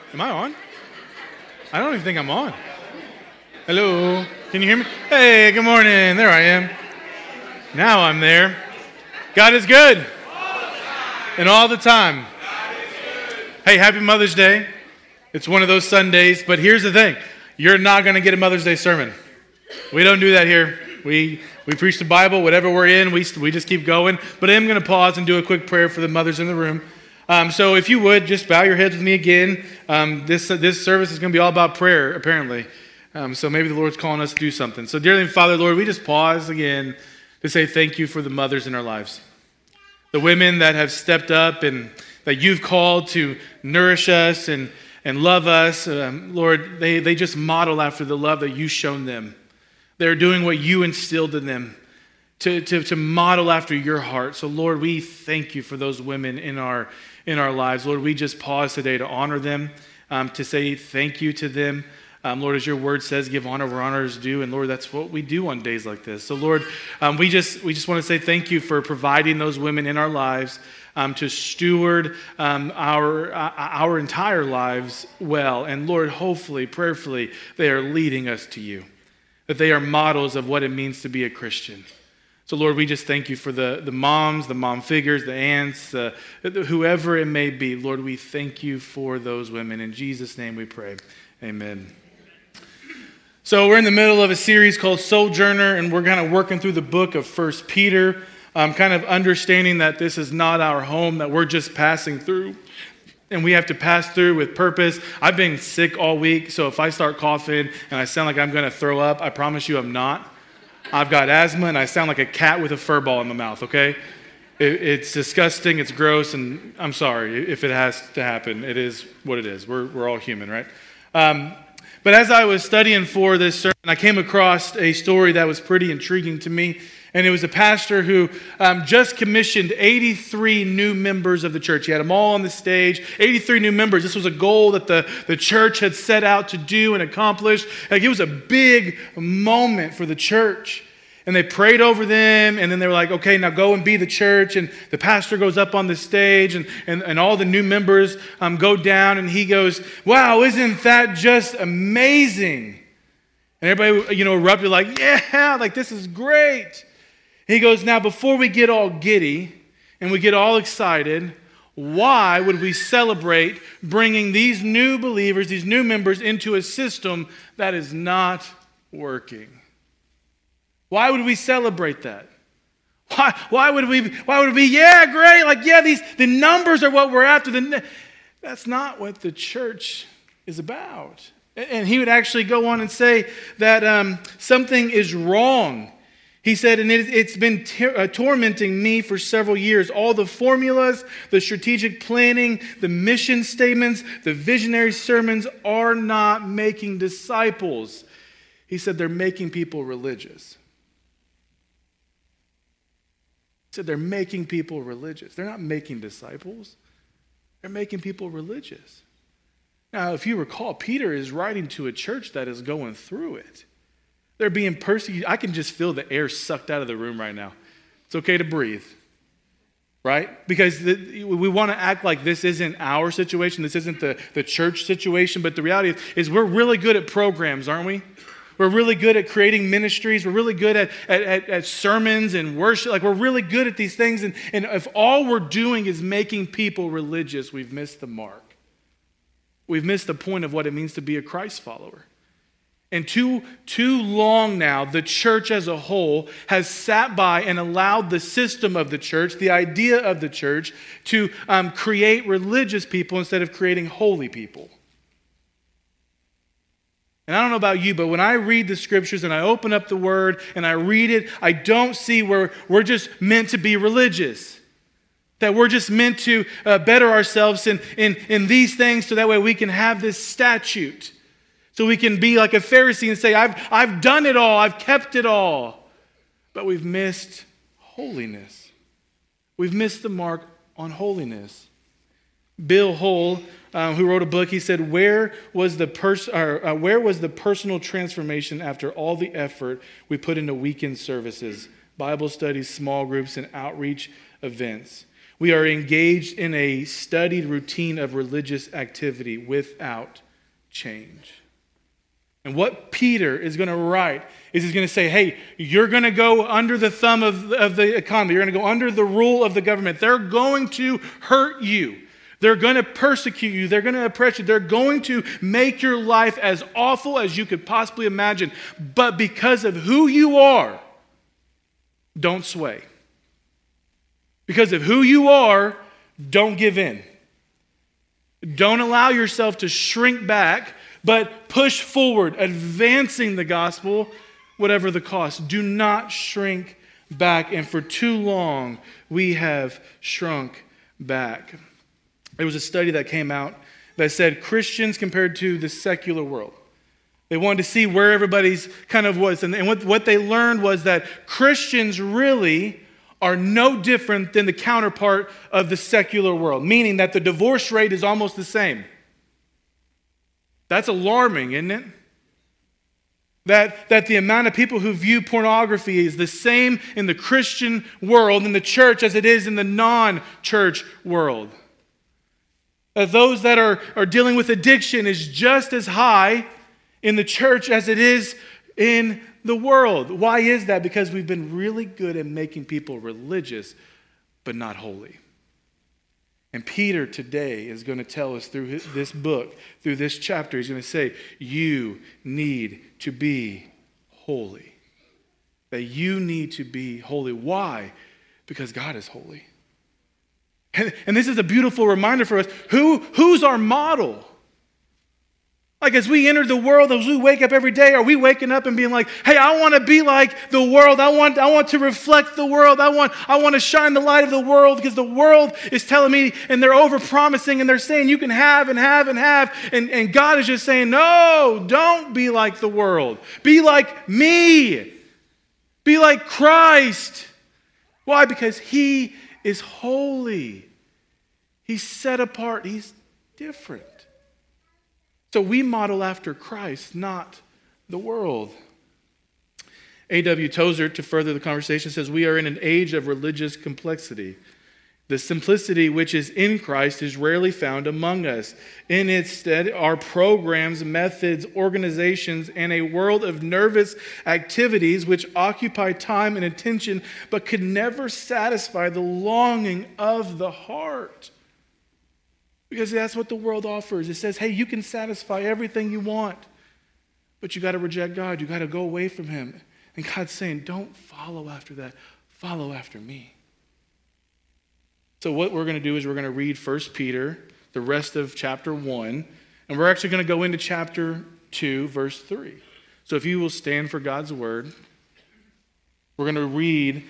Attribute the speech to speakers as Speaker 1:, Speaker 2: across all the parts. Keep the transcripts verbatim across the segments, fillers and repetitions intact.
Speaker 1: Am I on? I don't even think I'm on. Hello? Can you hear me? Hey, good morning. There I am. Now I'm there. God is good. And all the time. Hey, happy Mother's Day. It's one of those Sundays, but here's the thing. You're not going to get a Mother's Day sermon. We don't do that here. We we preach the Bible, whatever we're in, we, we just keep going. But I am going to pause and do a quick prayer for the mothers in the room. Um, so if you would, just bow your heads with me again. Um, this, this service is going to be all about prayer, apparently. Um, so maybe the Lord's calling us to do something. So dearly Father, Lord, we just pause again to say thank you for the mothers in our lives. The women that have stepped up and that you've called to nourish us and, and love us. Um, Lord, they, they just model after the love that you've shown them. They're doing what you instilled in them to, to, to model after your heart. So Lord, we thank you for those women in our in our lives. Lord, we just pause today to honor them, um, to say thank you to them. Um, Lord, as your word says, give honor where honor is due. And Lord, that's what we do on days like this. So Lord, um, we just we just want to say thank you for providing those women in our lives um, to steward um, our, uh, our entire lives well. And Lord, hopefully, prayerfully, they are leading us to you. That they are models of what it means to be a Christian. So Lord, we just thank you for the, the moms, the mom figures, the aunts, the, whoever it may be. Lord, we thank you for those women. In Jesus' name we pray. Amen. So we're in the middle of a series called Sojourner, and we're kind of working through the book of First Peter, um, kind of understanding that this is not our home, that we're just passing through. And we have to pass through with purpose. I've been sick all week, so if I start coughing and I sound like I'm going to throw up, I promise you I'm not. I've got asthma and I sound like a cat with a fur ball in my mouth, okay? It, it's disgusting, it's gross, and I'm sorry if it has to happen. It is what it is. We're, we're all human, right? Um, but as I was studying for this sermon, I came across a story that was pretty intriguing to me. And it was a pastor who um, just commissioned eighty-three new members of the church. He had them all on the stage, eighty-three new members. This was a goal that the, the church had set out to do and accomplish. Like, it was a big moment for the church. And they prayed over them, and then they were like, okay, now go and be the church. And the pastor goes up on the stage, and, and, and all the new members um, go down, and he goes, wow, isn't that just amazing? And everybody, you know, erupted like, yeah, like this is great. He goes, now before we get all giddy and we get all excited, why would we celebrate bringing these new believers, these new members into a system that is not working? Why would we celebrate that? Why, why would we, why would we, yeah, great, like, yeah, these the numbers are what we're after. The, that's not what the church is about. And he would actually go on and say that um, something is wrong. He said, and it, it's been ter- uh, tormenting me for several years. All the formulas, the strategic planning, the mission statements, the visionary sermons are not making disciples. He said they're making people religious. He said they're making people religious. They're not making disciples. They're making people religious. Now, if you recall, Peter is writing to a church that is going through it. They're being persecuted. I can just feel the air sucked out of the room right now. It's okay to breathe, right? Because the, we want to act like this isn't our situation. This isn't the, the church situation. But the reality is, is we're really good at programs, aren't we? We're really good at creating ministries. We're really good at, at, at, at sermons and worship. Like, we're really good at these things. And, and if all we're doing is making people religious, we've missed the mark. We've missed the point of what it means to be a Christ follower. And too, too long now, the church as a whole has sat by and allowed the system of the church, the idea of the church, to um, create religious people instead of creating holy people. And I don't know about you, but when I read the scriptures and I open up the word and I read it, I don't see where we're just meant to be religious. That we're just meant to uh, better ourselves in, in, in these things so that way we can have this statute. So we can be like a Pharisee and say, I've, I've done it all, I've kept it all. But we've missed holiness. We've missed the mark on holiness. Bill Hull, um, who wrote a book, he said, where was the pers- or, uh, where was the personal transformation after all the effort we put into weekend services, Bible studies, small groups, and outreach events? We are engaged in a studied routine of religious activity without change. And what Peter is going to write is he's going to say, hey, you're going to go under the thumb of, of the economy. You're going to go under the rule of the government. They're going to hurt you. They're going to persecute you. They're going to oppress you. They're going to make your life as awful as you could possibly imagine. But because of who you are, don't sway. Because of who you are, don't give in. Don't allow yourself to shrink back, but push forward, advancing the gospel, whatever the cost. Do not shrink back. And for too long, we have shrunk back. There was a study that came out that said Christians compared to the secular world. They wanted to see where everybody's kind of was. And, and what, what they learned was that Christians really are no different than the counterpart of the secular world, meaning that the divorce rate is almost the same. That's alarming, isn't it? That, that the amount of people who view pornography is the same in the Christian world, in the church, as it is in the non-church world. That those that are, are dealing with addiction is just as high in the church as it is in the world. Why is that? Because we've been really good at making people religious, but not holy. And Peter today is going to tell us through his, this book, through this chapter, he's going to say, you need to be holy. That you need to be holy. Why? Because God is holy. And, and this is a beautiful reminder for us. Who, who's our model? Like as we enter the world, as we wake up every day, are we waking up and being like, hey, I want to be like the world. I want, I want to reflect the world. I want, I want to shine the light of the world because the world is telling me and they're over-promising and they're saying you can have and have and have. And, and God is just saying, no, don't be like the world. Be like me. Be like Christ. Why? Because He is holy. He's set apart. He's different. So we model after Christ, not the world. A W Tozer, to further the conversation, says we are in an age of religious complexity. The simplicity which is in Christ is rarely found among us. In its stead are programs, methods, organizations, and a world of nervous activities which occupy time and attention but could never satisfy the longing of the heart. Because that's what the world offers. It says, hey, you can satisfy everything you want, but you got to reject God. You got to go away from Him. And God's saying, don't follow after that. Follow after me. So what we're going to do is we're going to read First Peter, the rest of chapter one, and we're actually going to go into chapter two, verse three. So if you will stand for God's word, we're going to read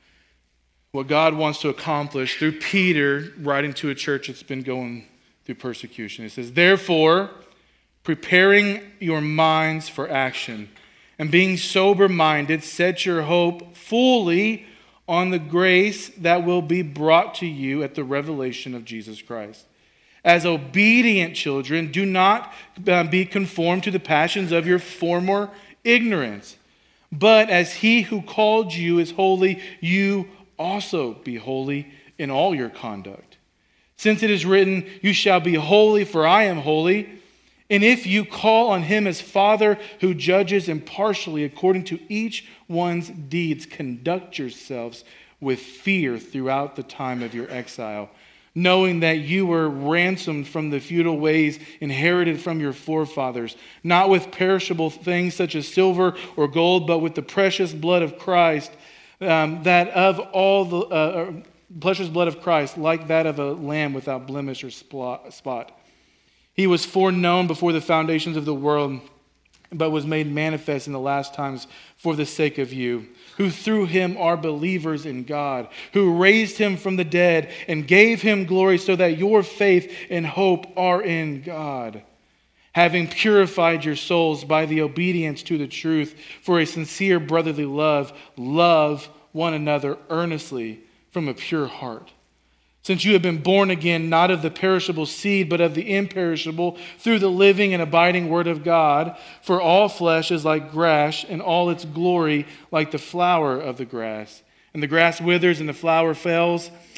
Speaker 1: what God wants to accomplish through Peter writing to a church that's been going through persecution. It says, therefore, preparing your minds for action and being sober-minded, set your hope fully on the grace that will be brought to you at the revelation of Jesus Christ. As obedient children, do not be conformed to the passions of your former ignorance, but as He who called you is holy, you also be holy in all your conduct. Since it is written, you shall be holy, for I am holy. And if you call on Him as Father who judges impartially according to each one's deeds, conduct yourselves with fear throughout the time of your exile, knowing that you were ransomed from the futile ways inherited from your forefathers, not with perishable things such as silver or gold, but with the precious blood of Christ, Um, that of all the uh, precious blood of Christ, like that of a lamb without blemish or spot. He was foreknown before the foundations of the world, but was made manifest in the last times for the sake of you, who through Him are believers in God, who raised Him from the dead and gave Him glory, so that your faith and hope are in God. Having purified your souls by the obedience to the truth for a sincere brotherly love, love one another earnestly from a pure heart. Since you have been born again, not of the perishable seed, but of the imperishable, through the living and abiding word of God. For all flesh is like grass, and all its glory like the flower of the grass. And the grass withers and the flower fails,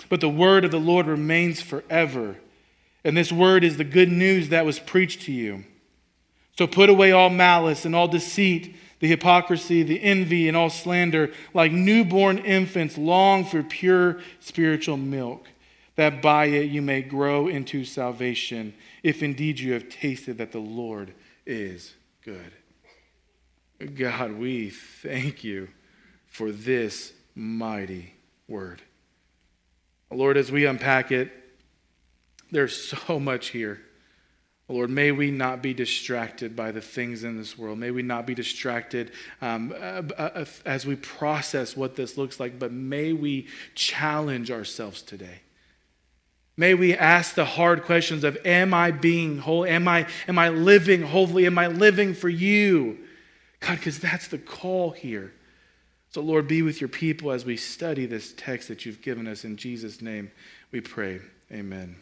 Speaker 1: but the word of the Lord remains forever. And this word is the good news that was preached to you. So put away all malice and all deceit, the hypocrisy, the envy, and all slander. Like newborn infants, long for pure spiritual milk, that by it you may grow into salvation, if indeed you have tasted that the Lord is good. God, we thank you for this mighty word. Lord, as we unpack it, there's so much here. Lord, may we not be distracted by the things in this world. May we not be distracted um, uh, uh, as we process what this looks like, but may we challenge ourselves today. May we ask the hard questions of, am I being holy? Am I, am I living holy? Am I living for you? God, because that's the call here. So Lord, be with your people as we study this text that you've given us. In Jesus' name we pray. Amen.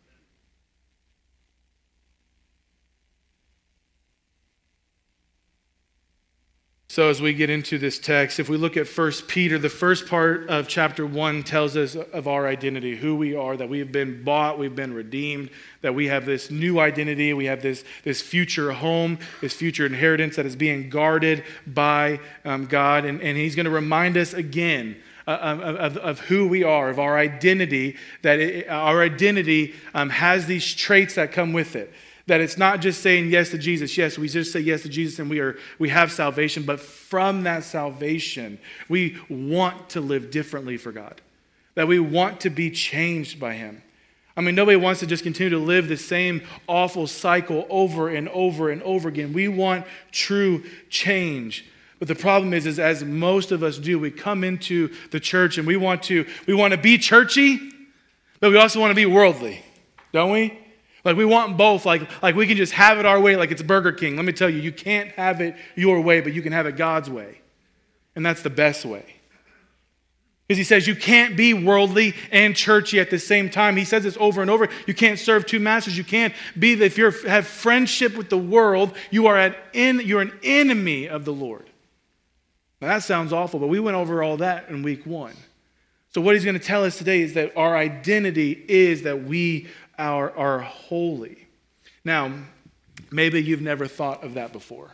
Speaker 1: So as we get into this text, if we look at First Peter, the first part of chapter one tells us of our identity, who we are, that we have been bought, we've been redeemed, that we have this new identity, we have this, this future home, this future inheritance that is being guarded by um, God. And, and he's going to remind us again uh, of, of, of who we are, of our identity, that it, our identity um, has these traits that come with it. That it's not just saying yes to Jesus. Yes, we just say yes to Jesus and we are we have salvation. But from that salvation, we want to live differently for God. That we want to be changed by him. I mean, nobody wants to just continue to live the same awful cycle over and over and over again. We want true change. But the problem is, is as most of us do, we come into the church and we want to, we want to be churchy, but we also want to be worldly, don't we? Like we want both, like, like we can just have it our way like it's Burger King. Let me tell you, you can't have it your way, but you can have it God's way. And that's the best way. Because he says you can't be worldly and churchy at the same time. He says this over and over. You can't serve two masters. You can't be, if you have friendship with the world, you are at in, you're an enemy of the Lord. Now that sounds awful, but we went over all that in week one. So what he's going to tell us today is that our identity is that we Are, are holy. Now, maybe you've never thought of that before.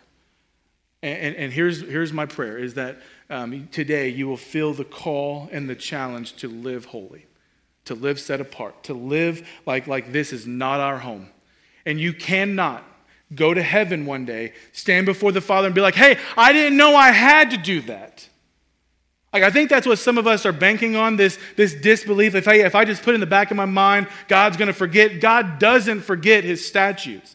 Speaker 1: And, and, and here's, here's my prayer, is that um, today you will feel the call and the challenge to live holy, to live set apart, to live like, like this is not our home. And you cannot go to heaven one day, stand before the Father and be like, hey, I didn't know I had to do that. Like, I think that's what some of us are banking on, this, this disbelief. If I, if I just put in the back of my mind, God's going to forget. God doesn't forget his statutes.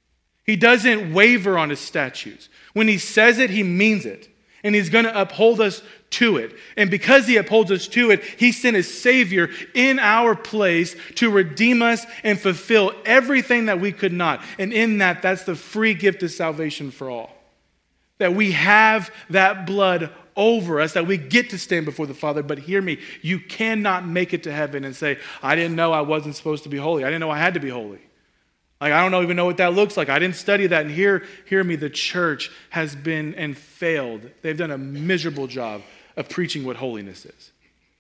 Speaker 1: He doesn't waver on his statutes. When he says it, he means it. And he's going to uphold us to it. And because he upholds us to it, he sent his Savior in our place to redeem us and fulfill everything that we could not. And in that, that's the free gift of salvation for all. That we have that blood over us, that we get to stand before the Father. But hear me, you cannot make it to heaven and say, I didn't know I wasn't supposed to be holy. I didn't know I had to be holy. Like, I don't know, even know what that looks like. I didn't study that. And hear, hear me, the church has been and failed. They've done a miserable job of preaching what holiness is.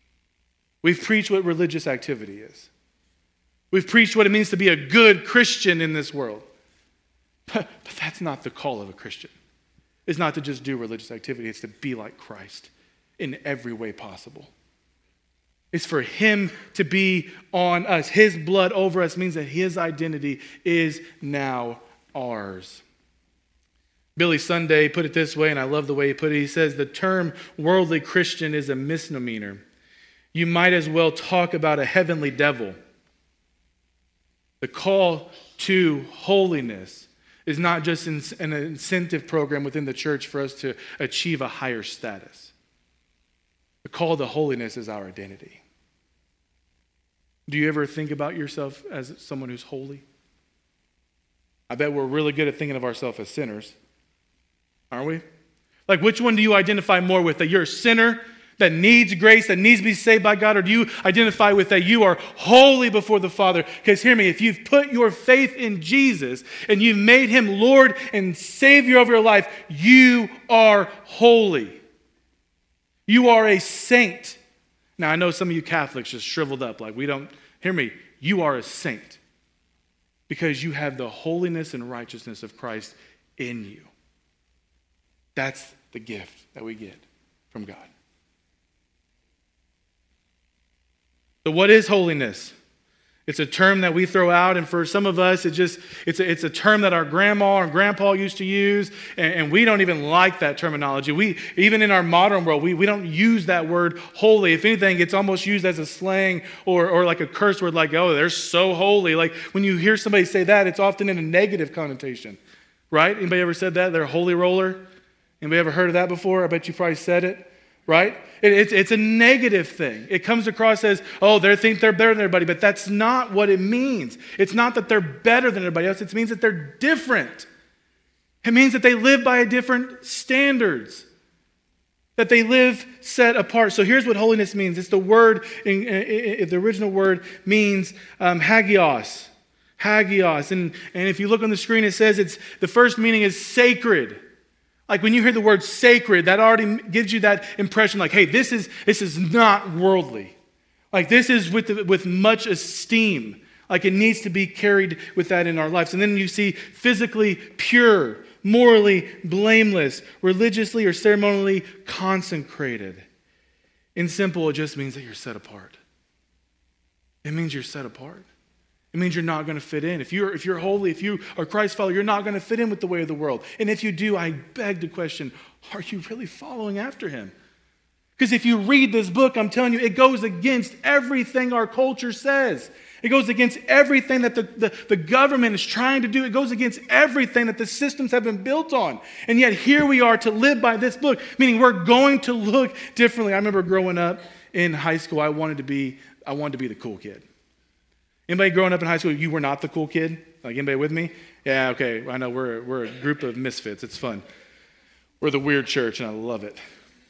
Speaker 1: We've preached what religious activity is. We've preached what it means to be a good Christian in this world. But, but that's not the call of a Christian. It's not to just do religious activity. It's to be like Christ in every way possible. It's for him to be on us. His blood over us means that his identity is now ours. Billy Sunday put it this way, and I love the way he put it. He says, the term worldly Christian is a misnomer. You might as well talk about a heavenly devil. The call to holiness is not just an incentive program within the church for us to achieve a higher status. The call to holiness is our identity. Do you ever think about yourself as someone who's holy? I bet we're really good at thinking of ourselves as sinners, aren't we? Like, which one do you identify more with? That you're a sinner that needs grace, that needs to be saved by God? Or do you identify with that you are holy before the Father? Because hear me, if you've put your faith in Jesus and you've made him Lord and Savior of your life, you are holy. You are a saint. Now, I know some of you Catholics just shriveled up, like we don't, hear me, you are a saint because you have the holiness and righteousness of Christ in you. That's the gift that we get from God. So what is holiness? It's a term that we throw out, and for some of us, it just it's a, it's a term that our grandma and grandpa used to use, and, and we don't even like that terminology. We even in our modern world, we, we don't use that word holy. If anything, it's almost used as a slang or, or like a curse word, like, oh, they're so holy. Like when you hear somebody say that, it's often in a negative connotation, right? Anybody ever said that? They're a holy roller? Anybody ever heard of that before? I bet you probably said it. Right? It, it's, it's a negative thing. It comes across as, oh, they think they're better than everybody, but that's not what it means. It's not that they're better than everybody else. It means that they're different. It means that they live by different standards, that they live set apart. So here's what holiness means. It's the word, in, in, in, the original word means um, hagios. Hagios. And, and if you look on the screen, it says it's the first meaning is sacred. Like when you hear the word sacred, that already gives you that impression like, hey, this is this is not worldly. Like this is with the, with much esteem. Like it needs to be carried with that in our lives. And then you see physically pure, morally blameless, religiously or ceremonially consecrated. In simple, it just means that you're set apart. It means you're set apart. It means you're not going to fit in. If you're, if you're holy, if you are Christ follower, you're not going to fit in with the way of the world. And if you do, I beg the question, are you really following after him? Because if you read this book, I'm telling you, it goes against everything our culture says. It goes against everything that the, the, the government is trying to do. It goes against everything that the systems have been built on. And yet here we are to live by this book, meaning we're going to look differently. I remember growing up in high school, I wanted to be, I wanted to be the cool kid. Anybody growing up in high school, you were not the cool kid? Like anybody with me? Yeah, okay. I know we're we're a group of misfits. It's fun. We're the weird church, and I love it.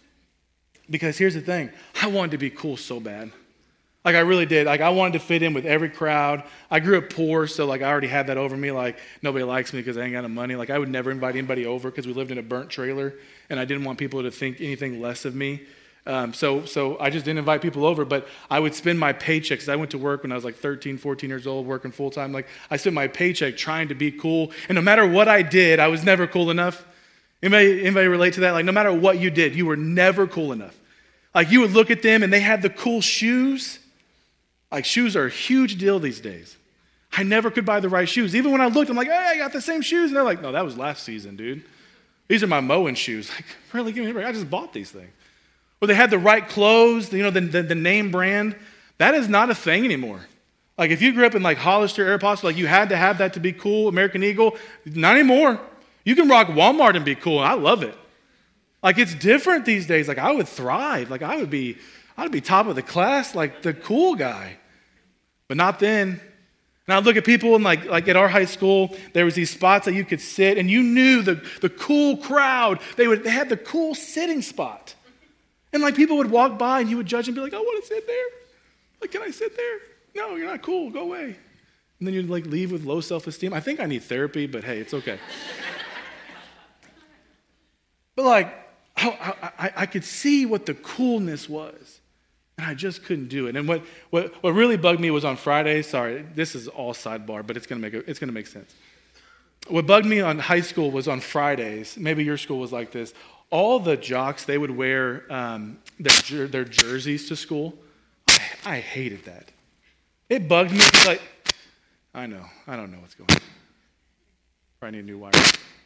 Speaker 1: Because here's the thing. I wanted to be cool so bad. Like I really did. Like I wanted to fit in with every crowd. I grew up poor, so like I already had that over me. Like nobody likes me because I ain't got no money. Like I would never invite anybody over because we lived in a burnt trailer, and I didn't want people to think anything less of me. Um, so so I just didn't invite people over, but I would spend my paycheck, because I went to work when I was like thirteen, fourteen years old, working full time. Like I spent my paycheck trying to be cool, and no matter what I did, I was never cool enough. Anybody, anybody relate to that? Like no matter what you did, you were never cool enough. Like you would look at them and they had the cool shoes. Like shoes are a huge deal these days. I never could buy the right shoes. Even when I looked, I'm like, hey, I got the same shoes. And they're like, no, that was last season, dude. These are my mowing shoes. Like, really, give me a break. I just bought these things. Or they had the right clothes, you know, the, the, the name brand. That is not a thing anymore. Like if you grew up in like Hollister, Aeropostale, like you had to have that to be cool, American Eagle. Not anymore. You can rock Walmart and be cool, and I love it. Like it's different these days. Like I would thrive. Like I would be, I would be top of the class, like the cool guy. But not then. And I'd look at people and like, like at our high school, there was these spots that you could sit, and you knew the, the cool crowd, they would they had the cool sitting spot. And like people would walk by and you would judge and be like, I want to sit there. Like, can I sit there? No, you're not cool. Go away. And then you'd like leave with low self-esteem. I think I need therapy, but hey, it's okay. But like, I, I, I could see what the coolness was. And I just couldn't do it. And what, what, what really bugged me was on Fridays. Sorry, this is all sidebar, but it's gonna make a, it's gonna make sense. What bugged me on high school was on Fridays. Maybe your school was like this. All the jocks, they would wear um, their, their jerseys to school. I, I hated that. It bugged me because, like, I know. I don't know what's going on. Probably need a new wire.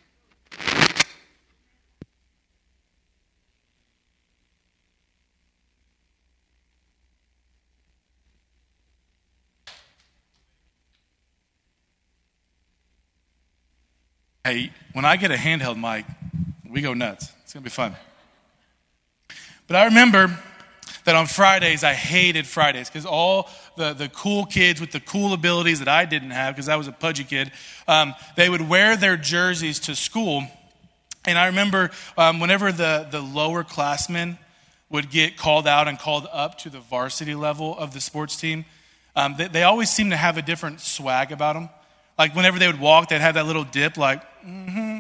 Speaker 1: Hey, when I get a handheld mic, we go nuts. It's going to be fun. But I remember that on Fridays, I hated Fridays because all the, the cool kids with the cool abilities that I didn't have, because I was a pudgy kid, um, they would wear their jerseys to school. And I remember um, whenever the, the lower classmen would get called out and called up to the varsity level of the sports team, um, they, they always seemed to have a different swag about them. Like whenever they would walk, they'd have that little dip like, mm-hmm.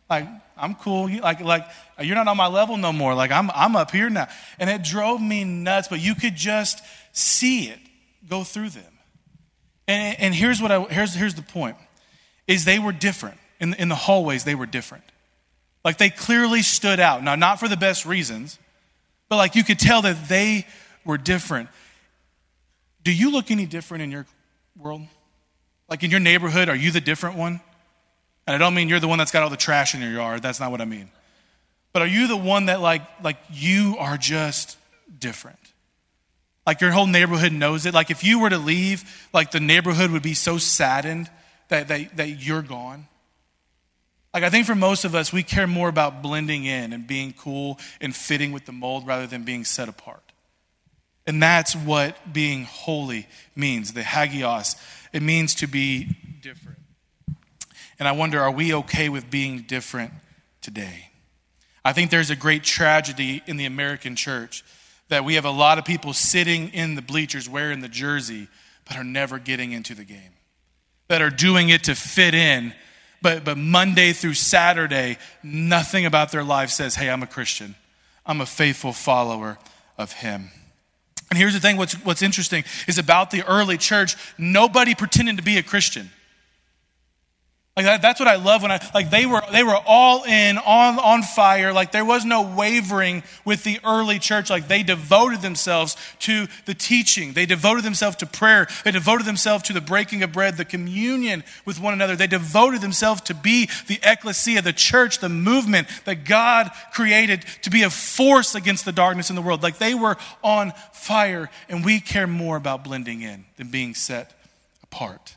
Speaker 2: Like, I'm cool. You, like, like you're not on my level no more. Like, I'm, I'm up here now. And it drove me nuts, but you could just see it go through them. And, and here's what I, here's, here's the point, is they were different. In, in the hallways, they were different. Like, they clearly stood out. Now, not for the best reasons, but like you could tell that they were different. Do you look any different in your world? Like in your neighborhood, are you the different one? And I don't mean you're the one that's got all the trash in your yard. That's not what I mean. But are you the one that like, like you are just different? Like your whole neighborhood knows it. Like if you were to leave, like the neighborhood would be so saddened that, that, that you're gone. Like I think for most of us, we care more about blending in and being cool and fitting with the mold rather than being set apart. And that's what being holy means, the hagios. It means to be different. And I wonder, are we okay with being different today? I think there's a great tragedy in the American church that we have a lot of people sitting in the bleachers wearing the jersey, but are never getting into the game. That are doing it to fit in, but, but Monday through Saturday, nothing about their life says, hey, I'm a Christian. I'm a faithful follower of him. And here's the thing, what's, what's interesting is about the early church, nobody pretended to be a Christian. Like that, that's what I love when I, like they were, they were all in, on, on fire. Like there was no wavering with the early church. Like they devoted themselves to the teaching. They devoted themselves to prayer. They devoted themselves to the breaking of bread, the communion with one another. They devoted themselves to be the ecclesia, the church, the movement that God created to be a force against the darkness in the world. Like they were on fire, and we care more about blending in than being set apart.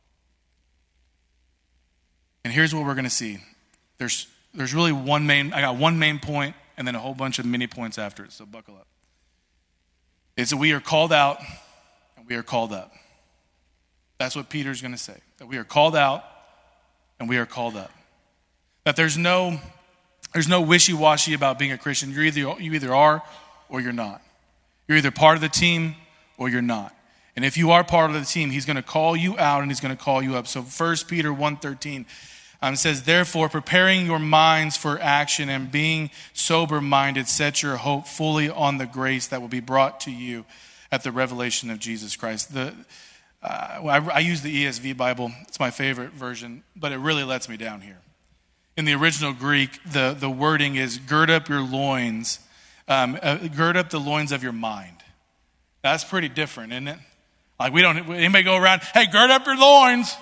Speaker 2: And here's what we're going to see. There's there's really one main, I got one main point and then a whole bunch of mini points after it, so buckle up. It's that we are called out and we are called up. That's what Peter's going to say. That we are called out and we are called up. That there's no there's no wishy-washy about being a Christian. You're either you either are or you're not. You're either part of the team or you're not. And if you are part of the team, he's going to call you out and he's going to call you up. So First Peter one thirteen um, says, therefore, preparing your minds for action and being sober-minded, set your hope fully on the grace that will be brought to you at the revelation of Jesus Christ. The, uh, I, I use the E S V Bible. It's my favorite version, but it really lets me down here. In the original Greek, the, the wording is, gird up your loins, um, uh, gird up the loins of your mind. That's pretty different, isn't it? Like we don't, anybody go around, hey, gird up your loins.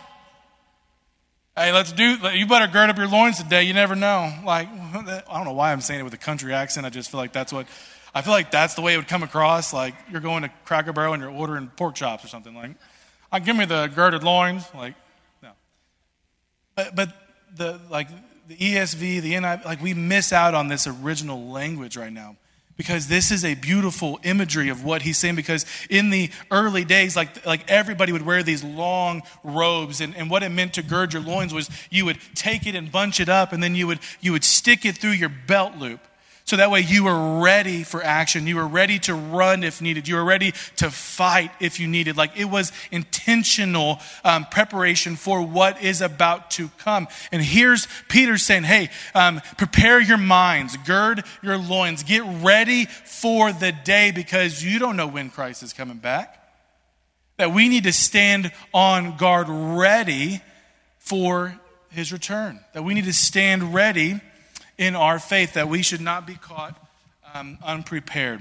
Speaker 2: Hey, let's do, you better gird up your loins today. You never know. Like, I don't know why I'm saying it with a country accent. I just feel like that's what, I feel like that's the way it would come across. Like you're going to Cracker Barrel and you're ordering pork chops or something. Like, oh, give me the girded loins. Like, no. But, but the, like the E S V, the N I V, like we miss out on this original language right now. Because this is a beautiful imagery of what he's saying. Because in the early days, like, like everybody would wear these long robes. And, and what it meant to gird your loins was you would take it and bunch it up. And then you would, you would stick it through your belt loop. So that way you were ready for action. You were ready to run if needed. You were ready to fight if you needed. Like it was intentional um, preparation for what is about to come. And here's Peter saying, hey, um, prepare your minds, gird your loins, get ready for the day because you don't know when Christ is coming back. That we need to stand on guard ready for his return. That we need to stand ready in our faith, that we should not be caught um, unprepared.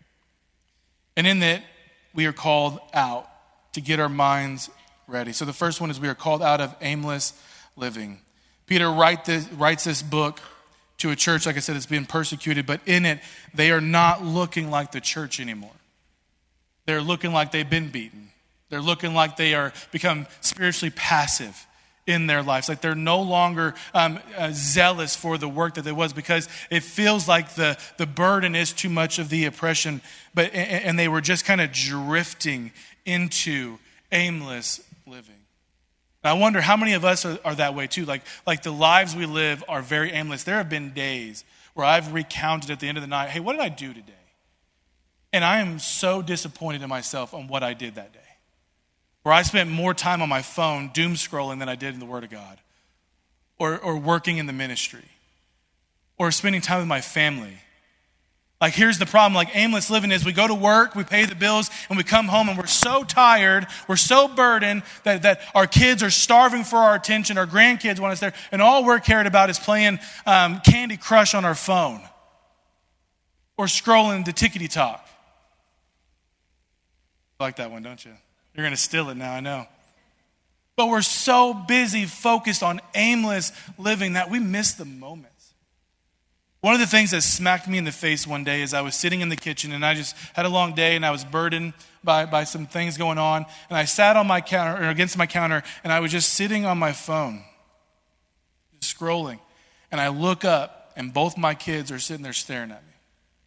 Speaker 2: And in that, we are called out to get our minds ready. So the first one is we are called out of aimless living. Peter write this, writes this book to a church, like I said, it's being persecuted, but in it, they are not looking like the church anymore. They're looking like they've been beaten. They're looking like they are become spiritually passive in their lives. Like they're no longer um, uh, zealous for the work that there was because it feels like the, the burden is too much of the oppression. But and, and they were just kind of drifting into aimless living. And I wonder how many of us are, are that way too. Like, like the lives we live are very aimless. There have been days where I've recounted at the end of the night, hey, what did I do today? And I am so disappointed in myself on what I did that day. Where I spent more time on my phone doom scrolling than I did in the Word of God. Or, or working in the ministry. or spending time with my family. Like, here's the problem. Like, aimless living is we go to work, we pay the bills, and we come home and we're so tired, we're so burdened that, that our kids are starving for our attention, our grandkids want us there, and all we're cared about is playing um, Candy Crush on our phone or scrolling to Tickety Talk. You like that one, don't you? You're going to steal it now, I know. But we're so busy focused on aimless living that we miss the moment. One of the things that smacked me in the face one day is I was sitting in the kitchen and I just had a long day and I was burdened by, by some things going on. And I sat on my counter or against my counter and I was just sitting on my phone, just scrolling. And I look up and both my kids are sitting there staring at me.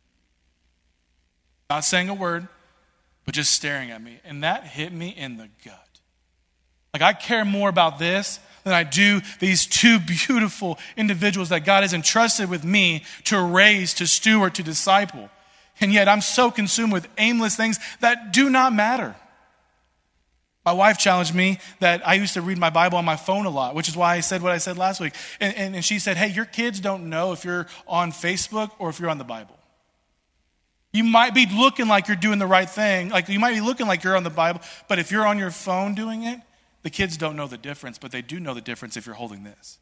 Speaker 2: Not saying a word, but just staring at me. And that hit me in the gut. Like, I care more about this than I do these two beautiful individuals that God has entrusted with me to raise, to steward, to disciple. And yet I'm so consumed with aimless things that do not matter. My wife challenged me that I used to read my Bible on my phone a lot, which is why I said what I said last week. And, and, and she said, hey, your kids don't know if you're on Facebook or if you're on the Bible. You might be looking like you're doing the right thing. Like, you might be looking like you're on the Bible, but if you're on your phone doing it, the kids don't know the difference, but they do know the difference if you're holding this.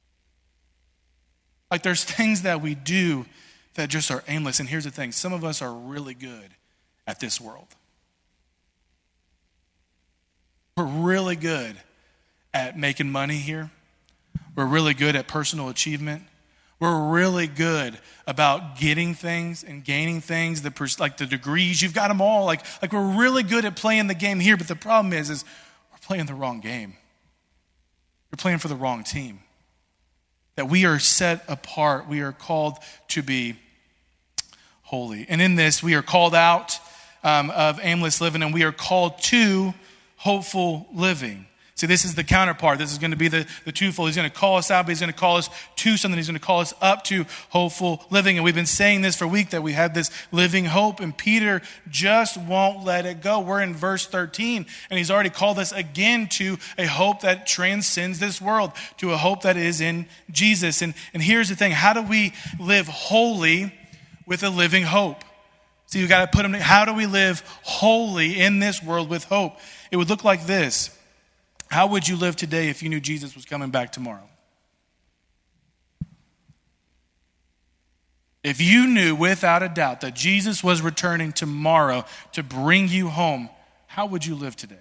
Speaker 2: Like, there's things that we do that just are aimless. And here's the thing. Some of us are really good at this world. We're really good at making money here. We're really good at personal achievement. We're really good about getting things and gaining things, the pers- like the degrees. You've got them all. Like, like we're really good at playing the game here. But the problem is, is playing the wrong game. You're playing for the wrong team. That we are set apart. We are called to be holy. And in this, we are called out um, of aimless living, and we are called to hopeful living. See, this is the counterpart. This is going to be the, the twofold. He's going to call us out, but he's going to call us to something. He's going to call us up to hopeful living. And we've been saying this for a week, that we have this living hope, and Peter just won't let it go. We're in verse thirteen, and he's already called us again to a hope that transcends this world, to a hope that is in Jesus. And, and here's the thing. How do we live holy with a living hope? See, you got to put them, how do we live holy in this world with hope? It would look like this. How would you live today if you knew Jesus was coming back tomorrow? If you knew without a doubt that Jesus was returning tomorrow to bring you home, how would you live today?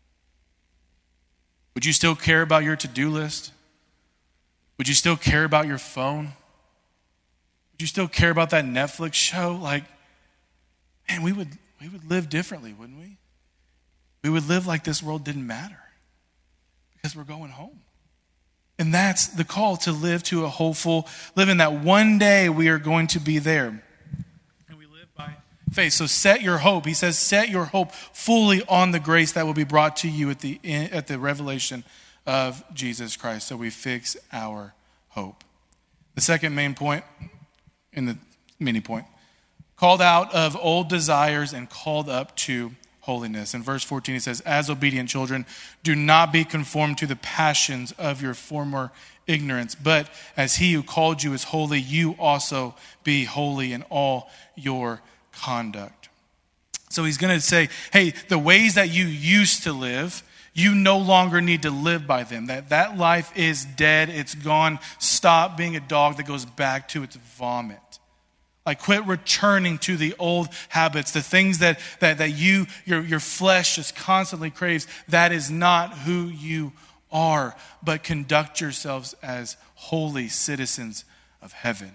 Speaker 2: Would you still care about your to-do list? Would you still care about your phone? Would you still care about that Netflix show? Like, man, we would we would live differently, wouldn't we? We would live like this world didn't matter. Because we're going home. And that's the call, to live to a hopeful living, that one day we are going to be there. And we live by faith. So set your hope. He says, set your hope fully on the grace that will be brought to you at the at the revelation of Jesus Christ. So we fix our hope. The second main point, in the mini point, called out of old desires and called up to holiness. In verse fourteen, he says, as obedient children, do not be conformed to the passions of your former ignorance, but as he who called you is holy, you also be holy in all your conduct. So he's going to say, hey, the ways that you used to live, you no longer need to live by them. That that life is dead. It's gone. Stop being a dog that goes back to its vomit. Like, quit returning to the old habits, the things that, that, that you, your, your flesh just constantly craves. That is not who you are, but conduct yourselves as holy citizens of heaven.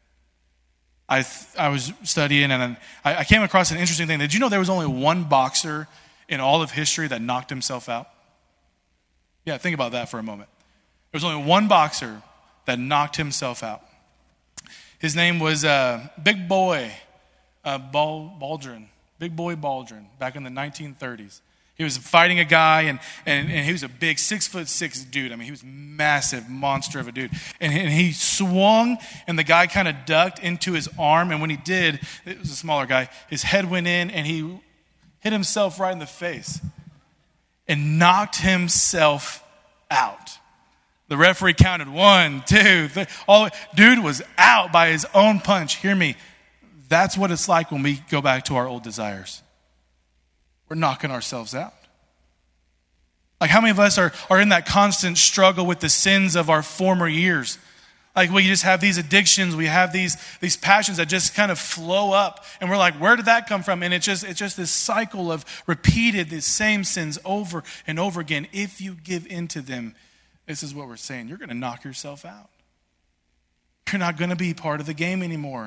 Speaker 2: I th- I was studying, and I, I came across an interesting thing. Did you know there was only one boxer in all of history that knocked himself out? Yeah, think about that for a moment. There was only one boxer that knocked himself out. His name was uh, Big Boy uh, Bal- Baldwin, Big Boy Baldwin, back in the nineteen thirties. He was fighting a guy, and, and, and he was a big six foot six dude. I mean, he was massive, monster of a dude. And, and he swung, and the guy kind of ducked into his arm. And when he did, it was a smaller guy, his head went in, and he hit himself right in the face and knocked himself out. The referee counted one, two, three. All, dude was out by his own punch. Hear me. That's what it's like when we go back to our old desires. We're knocking ourselves out. Like how many of us are, are in that constant struggle with the sins of our former years? Like we just have these addictions, we have these, these passions that just kind of flow up. And we're like, where did that come from? And it's just, it's just this cycle of repeated, these same sins over and over again. If you give into them, this is what we're saying. You're going to knock yourself out. You're not going to be part of the game anymore.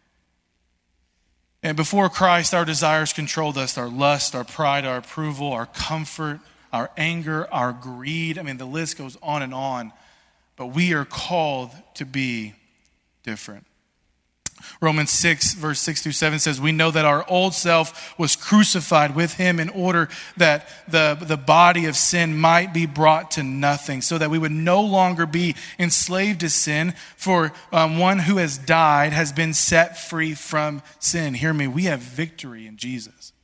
Speaker 2: And before Christ, our desires controlled us, our lust, our pride, our approval, our comfort, our anger, our greed. I mean, the list goes on and on. But we are called to be different. Romans six, verse six through seven says, we know that our old self was crucified with him in order that the, the body of sin might be brought to nothing, so that we would no longer be enslaved to sin, for um, one who has died has been set free from sin. Hear me, we have victory in Jesus.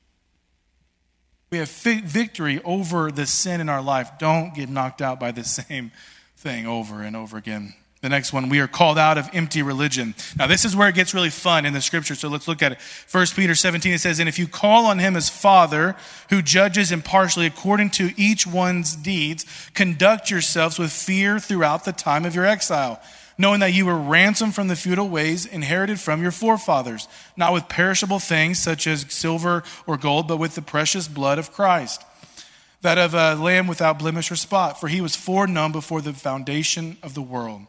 Speaker 2: We have fi- victory over the sin in our life. Don't get knocked out by the same thing over and over again. The next one, we are called out of empty religion. Now, this is where it gets really fun in the scripture, so let's look at it. First Peter seventeen, it says, and if you call on him as Father, who judges impartially according to each one's deeds, conduct yourselves with fear throughout the time of your exile, knowing that you were ransomed from the futile ways inherited from your forefathers, not with perishable things such as silver or gold, but with the precious blood of Christ, that of a lamb without blemish or spot, for he was foreknown before the foundation of the world,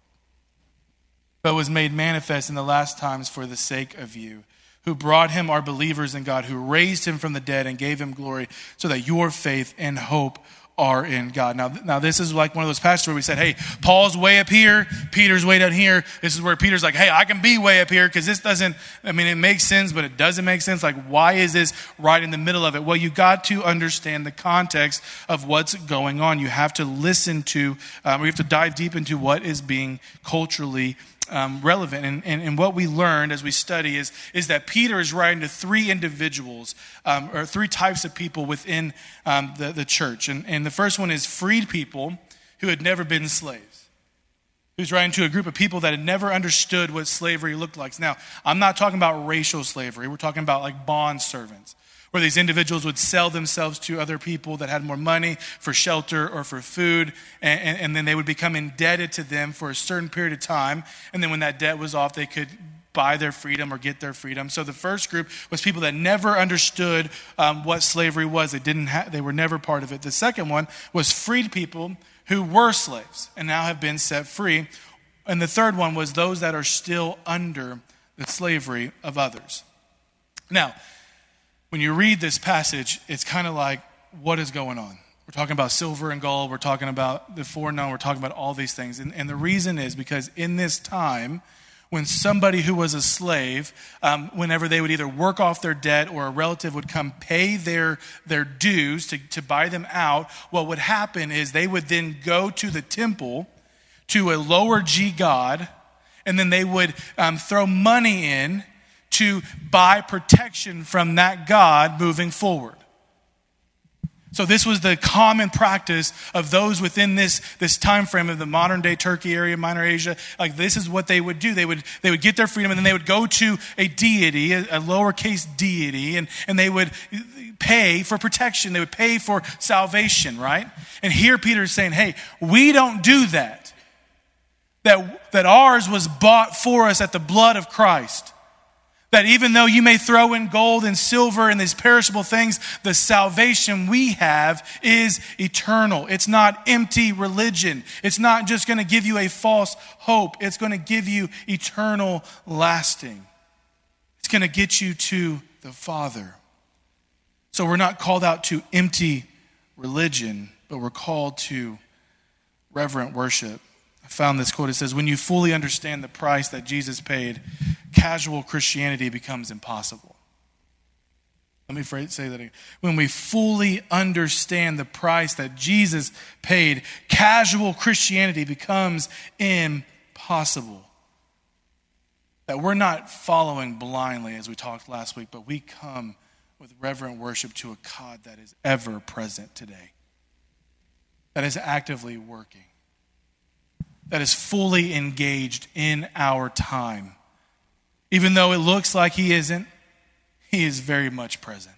Speaker 2: but was made manifest in the last times for the sake of you, who brought him are believers in God, who raised him from the dead and gave him glory, so that your faith and hope are in God. Now, now this is like one of those passages where we said, hey, Paul's way up here, Peter's way down here. This is where Peter's like, hey, I can be way up here because this doesn't, I mean, it makes sense, but it doesn't make sense. Like, why is this right in the middle of it? Well, you got to understand the context of what's going on. You have to listen to, um, we have to dive deep into what is being culturally Um, relevant. And, and, and what we learned as we study is, is that Peter is writing to three individuals, um, or three types of people within um, the, the church. And, and the first one is freed people who had never been slaves. He's writing to a group of people that had never understood what slavery looked like. Now, I'm not talking about racial slavery. We're talking about like bond servants, where these individuals would sell themselves to other people that had more money for shelter or for food, and, and, and then they would become indebted to them for a certain period of time, and then when that debt was off, they could buy their freedom or get their freedom. So the first group was people that never understood um, what slavery was. They didn't. Ha- they were never part of it. The second one was freed people who were slaves and now have been set free, and the third one was those that are still under the slavery of others. Now, when you read this passage, it's kind of like, what is going on? We're talking about silver and gold. We're talking about the foreknown. We're talking about all these things. And, and the reason is because in this time, when somebody who was a slave, um, whenever they would either work off their debt or a relative would come pay their, their dues to, to buy them out, what would happen is they would then go to the temple, to a lower G god, and then they would um, throw money in to buy protection from that God moving forward. So this was the common practice of those within this, this time frame of the modern day Turkey area, Minor Asia. Like, this is what they would do. They would they would get their freedom, and then they would go to a deity, a, a lowercase deity, and, and they would pay for protection. They would pay for salvation, right? And here Peter is saying, hey, we don't do that. That, that ours was bought for us at the blood of Christ. That even though you may throw in gold and silver and these perishable things, the salvation we have is eternal. It's not empty religion. It's not just going to give you a false hope. It's going to give you eternal lasting. It's going to get you to the Father. So we're not called out to empty religion, but we're called to reverent worship. I found this quote. It says, when you fully understand the price that Jesus paid, casual Christianity becomes impossible. Let me say that again. When we fully understand the price that Jesus paid, casual Christianity becomes impossible. That we're not following blindly, as we talked last week, but we come with reverent worship to a God that is ever present today, that is actively working. that is fully engaged in our time. Even though it looks like he isn't, he is very much present.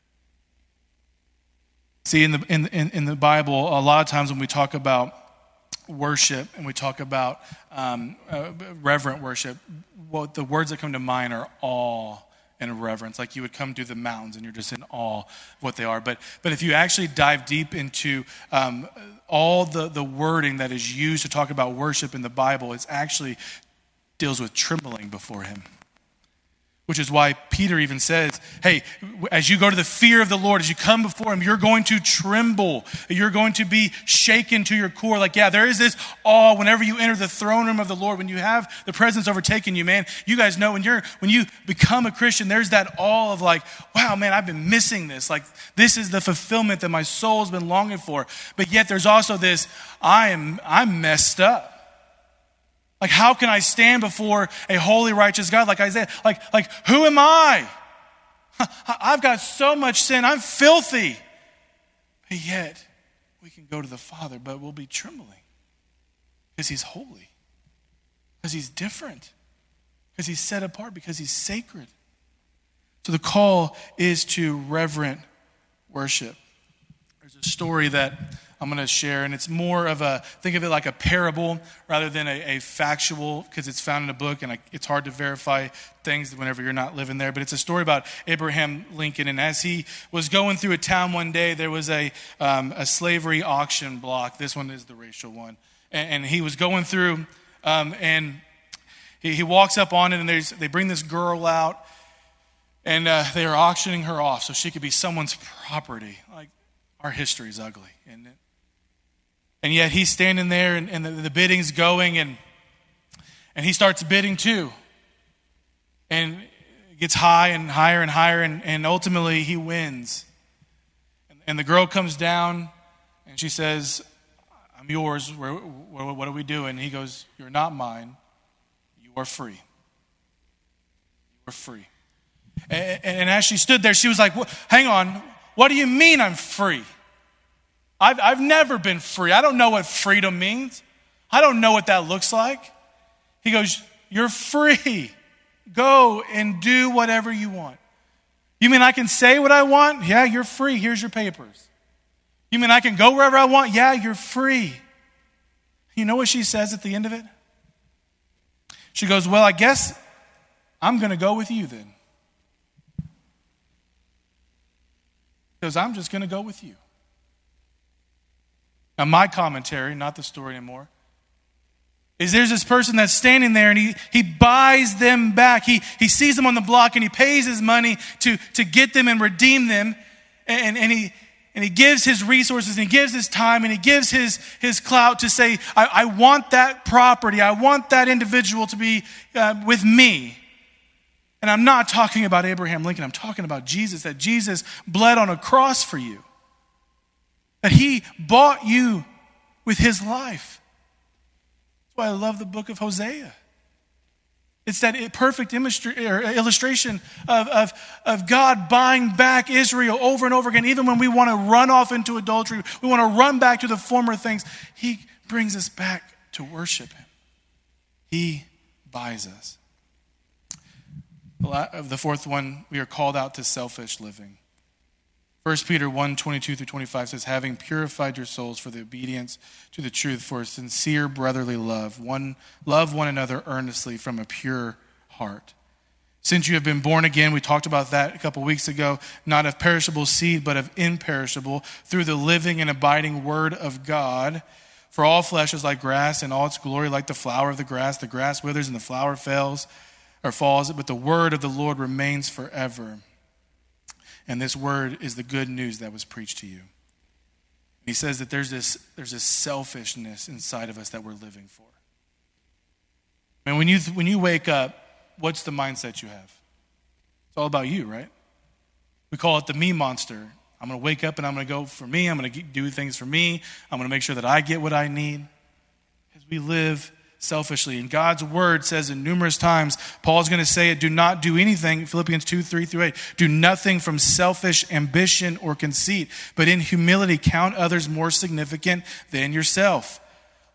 Speaker 2: See, in the in, in, in the Bible, a lot of times when we talk about worship and we talk about um, uh, reverent worship, what the words that come to mind are awe and reverence. Like you would come to the mountains and you're just in awe of what they are. But but if you actually dive deep into um, all the, the wording that is used to talk about worship in the Bible, it actually deals with trembling before him. Which is why Peter even says, hey, as you go to the fear of the Lord, as you come before him, you're going to tremble. You're going to be shaken to your core. Like, yeah, there is this awe whenever you enter the throne room of the Lord. When you have the presence overtaken you, man, you guys know when you're when you become a Christian, there's that awe of like, wow, man, I've been missing this. Like, this is the fulfillment that my soul's been longing for. But yet there's also this, I am I'm messed up. Like, how can I stand before a holy, righteous God? Like Isaiah, like, like, who am I? I've got so much sin. I'm filthy. But yet, we can go to the Father, but we'll be trembling because he's holy, because he's different, because he's set apart, because he's sacred. So the call is to reverent worship. There's a story that I'm going to share, and it's more of a, think of it like a parable rather than a, a factual, because it's found in a book, and I, it's hard to verify things whenever you're not living there. But it's a story about Abraham Lincoln, and as he was going through a town one day, there was a um, a slavery auction block. This one is the racial one. And, and he was going through, um, and he, he walks up on it, and there's, they bring this girl out, and uh, they are auctioning her off so she could be someone's property. Like, our history is ugly, isn't it? And yet he's standing there and, and the, the bidding's going and and he starts bidding too. And it gets high and higher and higher and, and ultimately he wins. And, and the girl comes down and she says, I'm yours. Where, where, what are we doing? And he goes, you're not mine. You are free. You are free. And, and as she stood there, she was like, hang on. What do you mean I'm free? I've, I've never been free. I don't know what freedom means. I don't know what that looks like. He goes, you're free. Go and do whatever you want. You mean I can say what I want? Yeah, you're free. Here's your papers. You mean I can go wherever I want? Yeah, you're free. You know what she says at the end of it? She goes, well, I guess I'm going to go with you then. Because I'm just going to go with you. Now, my commentary, not the story anymore, is there's this person that's standing there and he, he buys them back. He, he sees them on the block and he pays his money to, to get them and redeem them. And, and, he, and he gives his resources and he gives his time and he gives his, his clout to say, I, I want that property. I want that individual to be uh, with me. And I'm not talking about Abraham Lincoln. I'm talking about Jesus, that Jesus bled on a cross for you. That he bought you with his life. That's why I love the book of Hosea. It's that perfect illustration of, of, of God buying back Israel over and over again. Even when we want to run off into adultery, we want to run back to the former things, he brings us back to worship him. He buys us. The fourth one, we are called out to selfish living. First Peter one, twenty-two through twenty-five says, having purified your souls for the obedience to the truth, for a sincere brotherly love, one love one another earnestly from a pure heart. Since you have been born again, we talked about that a couple weeks ago, not of perishable seed, but of imperishable, through the living and abiding word of God. For all flesh is like grass, and all its glory like the flower of the grass. The grass withers and the flower fails or falls, but the word of the Lord remains forever. And this word is the good news that was preached to you. He says that there's this, there's this selfishness inside of us that we're living for. And when you, when you wake up, what's the mindset you have? It's all about you, right? We call it the me monster. I'm going to wake up and I'm going to go for me. I'm going to do things for me. I'm going to make sure that I get what I need. Because we live selfishly. And God's word says in numerous times, Paul's going to say it, do not do anything, Philippians two, three through eight, do nothing from selfish ambition or conceit, but in humility count others more significant than yourself.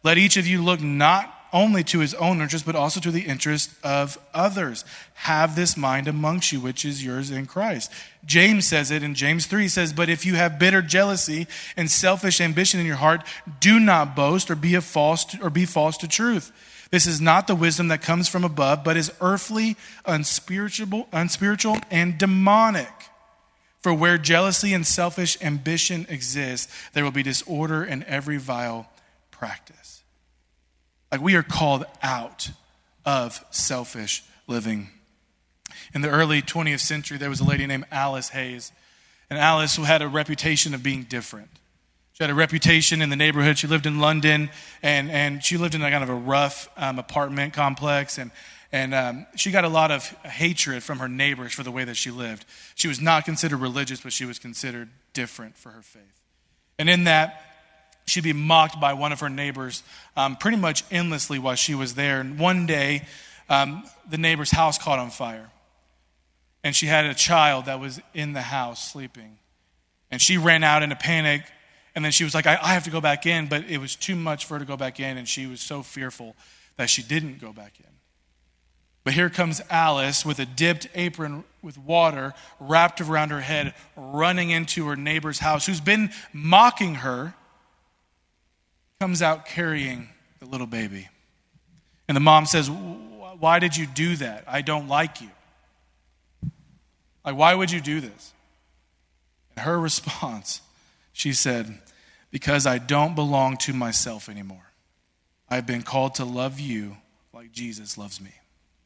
Speaker 2: Let each of you look not only to his own interest, but also to the interest of others. Have this mind amongst you, which is yours in Christ. James says it in James three, he says, but if you have bitter jealousy and selfish ambition in your heart, do not boast or be a false to, or be false to truth. This is not the wisdom that comes from above, but is earthly, unspiritual, unspiritual, and demonic. For where jealousy and selfish ambition exist, there will be disorder and every vile practice. Like, we are called out of selfish living. In the early twentieth century, there was a lady named Alice Hayes. And Alice had a reputation of being different. She had a reputation in the neighborhood. She lived in London, and, and she lived in a kind of a rough um, apartment complex. And, and um, she got a lot of hatred from her neighbors for the way that she lived. She was not considered religious, but she was considered different for her faith. And in that, she'd be mocked by one of her neighbors um, pretty much endlessly while she was there. And one day, um, the neighbor's house caught on fire. And she had a child that was in the house sleeping. And she ran out in a panic. And then she was like, I, I have to go back in. But it was too much for her to go back in. And she was so fearful that she didn't go back in. But here comes Alice with a dipped apron with water wrapped around her head, running into her neighbor's house, who's been mocking her. Comes out carrying the little baby. And the mom says, why did you do that? I don't like you. Like, why would you do this? And her response, she said, because I don't belong to myself anymore. I've been called to love you like Jesus loves me.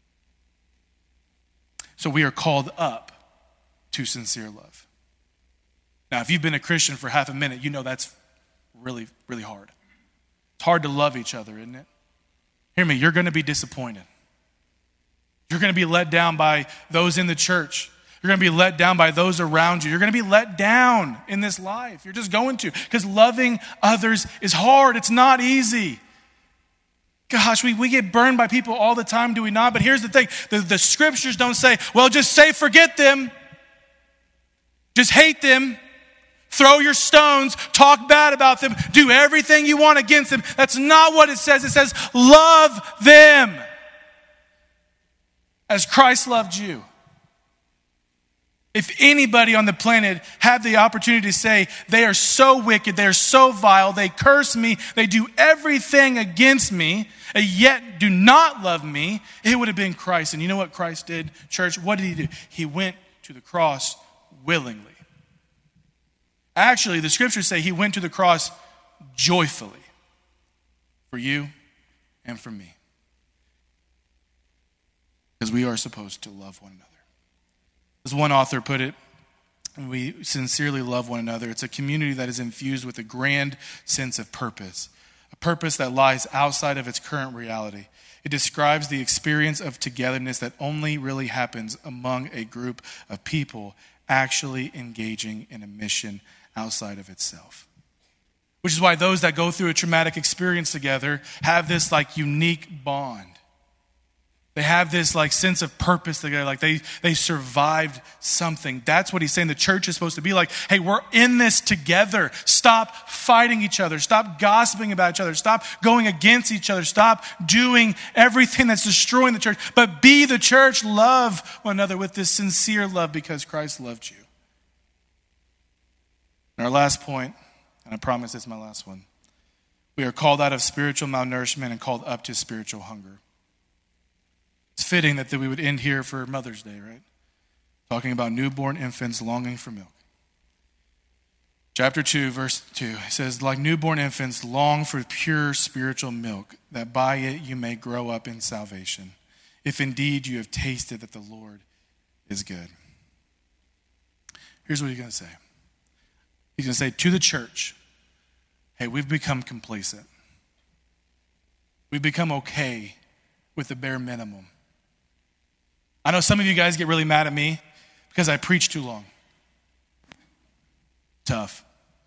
Speaker 2: So we are called up to sincere love. Now, if you've been a Christian for half a minute, you know that's really, really hard. It's hard to love each other, isn't it? Hear me, you're going to be disappointed. You're going to be let down by those in the church. You're going to be let down by those around you. You're going to be let down in this life. You're just going to. Because loving others is hard. It's not easy. Gosh, we, we get burned by people all the time, do we not? But here's the thing. The, the scriptures don't say, well, just say forget them. Just hate them. Throw your stones, talk bad about them, do everything you want against them. That's not what it says. It says, love them as Christ loved you. If anybody on the planet had the opportunity to say, they are so wicked, they are so vile, they curse me, they do everything against me, and yet do not love me, it would have been Christ. And you know what Christ did, church? What did he do? He went to the cross willingly. Actually, the scriptures say he went to the cross joyfully for you and for me. Because we are supposed to love one another. As one author put it, we sincerely love one another. It's a community that is infused with a grand sense of purpose, a purpose that lies outside of its current reality. It describes the experience of togetherness that only really happens among a group of people actually engaging in a mission outside of itself. Which is why those that go through a traumatic experience together have this like unique bond. They have this like sense of purpose together, like they, they survived something. That's what he's saying the church is supposed to be like. Hey, we're in this together. Stop fighting each other. Stop gossiping about each other. Stop going against each other. Stop doing everything that's destroying the church. But be the church. Love one another with this sincere love because Christ loved you. And our last point, and I promise it's my last one. We are called out of spiritual malnourishment and called up to spiritual hunger. It's fitting that we would end here for Mother's Day, right? Talking about newborn infants longing for milk. Chapter two, verse two, it says, like newborn infants long for pure spiritual milk, that by it you may grow up in salvation, if indeed you have tasted that the Lord is good. Here's what he's going to say. He's going to say to the church, hey, we've become complacent. We've become okay with the bare minimum. I know some of you guys get really mad at me because I preach too long. Tough.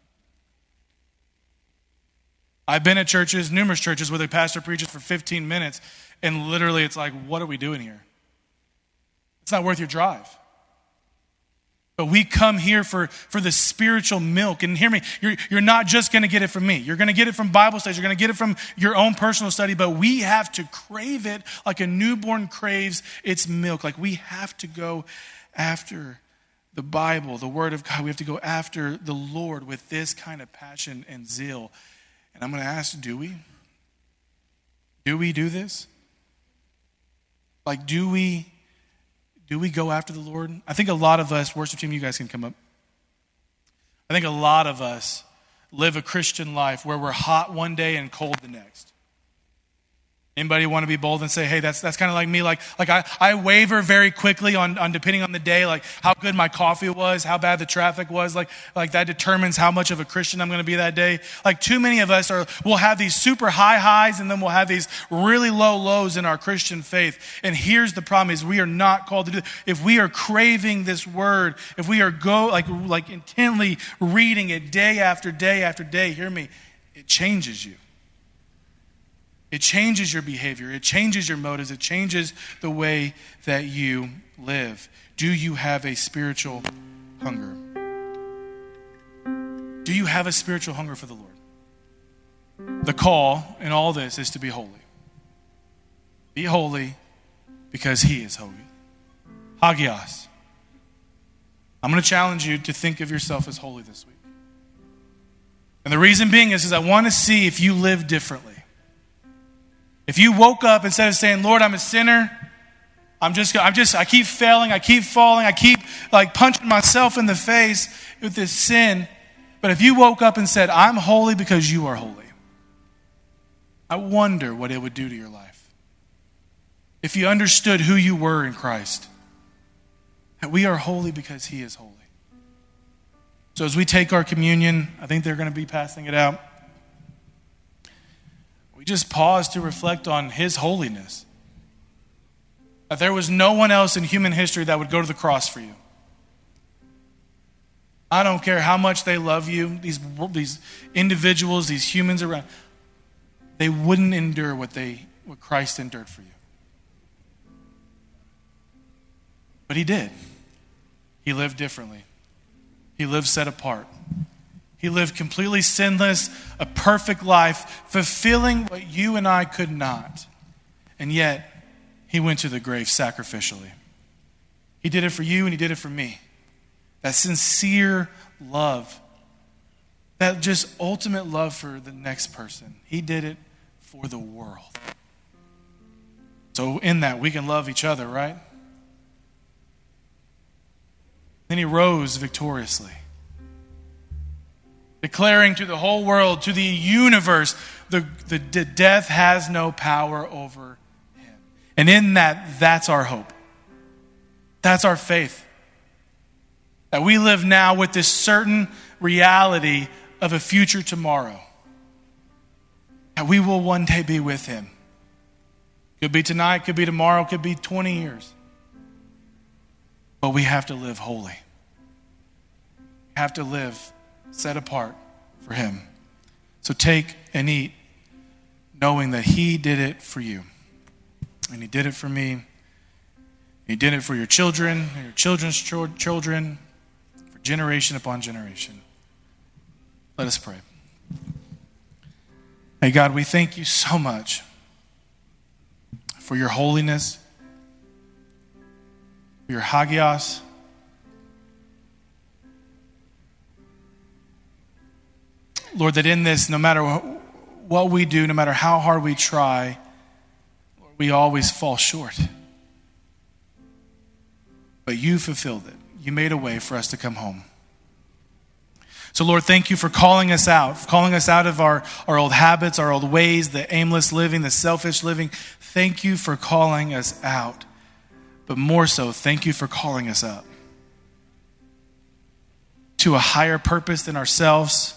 Speaker 2: I've been at churches, numerous churches, where the pastor preaches for fifteen minutes and literally it's like, what are we doing here? It's not worth your drive. But we come here for, for the spiritual milk. And hear me, you're, you're not just going to get it from me. You're going to get it from Bible studies. You're going to get it from your own personal study. But we have to crave it like a newborn craves its milk. Like we have to go after the Bible, the Word of God. We have to go after the Lord with this kind of passion and zeal. And I'm going to ask, do we? Do we do this? Like, do we... Do we go after the Lord? I think a lot of us, worship team, you guys can come up. I think a lot of us live a Christian life where we're hot one day and cold the next. Anybody want to be bold and say, hey, that's that's kind of like me. Like, like I, I waver very quickly on, on depending on the day, like how good my coffee was, how bad the traffic was. Like, like that determines how much of a Christian I'm going to be that day. Like too many of us are, we'll have these super high highs and then we'll have these really low lows in our Christian faith. And here's the problem is we are not called to do that. If we are craving this word, if we are go like, like intently reading it day after day after day, hear me, it changes you. It changes your behavior. It changes your motives. It changes the way that you live. Do you have a spiritual hunger? Do you have a spiritual hunger for the Lord? The call in all this is to be holy. Be holy because he is holy. Hagios. I'm going to challenge you to think of yourself as holy this week. And the reason being is, is I want to see if you live differently. If you woke up instead of saying, Lord, I'm a sinner, I'm just, I'm just, I keep failing, I keep falling, I keep like punching myself in the face with this sin. But if you woke up and said, I'm holy because you are holy, I wonder what it would do to your life. If you understood who you were in Christ, that we are holy because he is holy. So as we take our communion, I think they're going to be passing it out. We just pause to reflect on his holiness. That there was no one else in human history that would go to the cross for you. I don't care how much they love you, these, these individuals, these humans around, they wouldn't endure what they what Christ endured for you. But he did. He lived differently. He lived set apart. He lived completely sinless, a perfect life, fulfilling what you and I could not. And yet, he went to the grave sacrificially. He did it for you and he did it for me. That sincere love, that just ultimate love for the next person. He did it for the world. So in that, we can love each other, right? Then he rose victoriously, declaring to the whole world, to the universe, the, the, the death has no power over him. And in that, that's our hope. That's our faith. That we live now with this certain reality of a future tomorrow. That we will one day be with him. Could be tonight, could be tomorrow, could be twenty years. But we have to live holy. We have to live set apart for him. So take and eat, knowing that he did it for you. And he did it for me. He did it for your children, and your children's ch- children, for generation upon generation. Let us pray. Hey God, we thank you so much for your holiness, for your hagios, Lord, that in this, no matter what we do, no matter how hard we try, Lord, we always fall short. But you fulfilled it. You made a way for us to come home. So, Lord, thank you for calling us out, for calling us out of our, our old habits, our old ways, the aimless living, the selfish living. Thank you for calling us out. But more so, thank you for calling us up to a higher purpose than ourselves,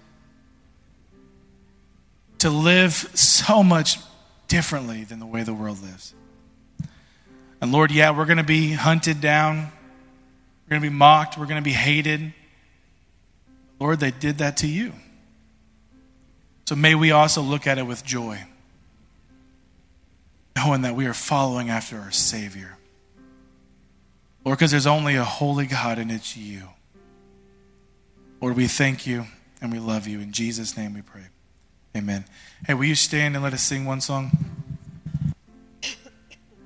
Speaker 2: to live so much differently than the way the world lives. And Lord, yeah, we're going to be hunted down. We're going to be mocked. We're going to be hated. Lord, they did that to you. So may we also look at it with joy, knowing that we are following after our Savior. Lord, because there's only a holy God and it's you. Lord, we thank you and we love you. In Jesus' name we pray. Amen. Hey, will you stand and let us sing one song?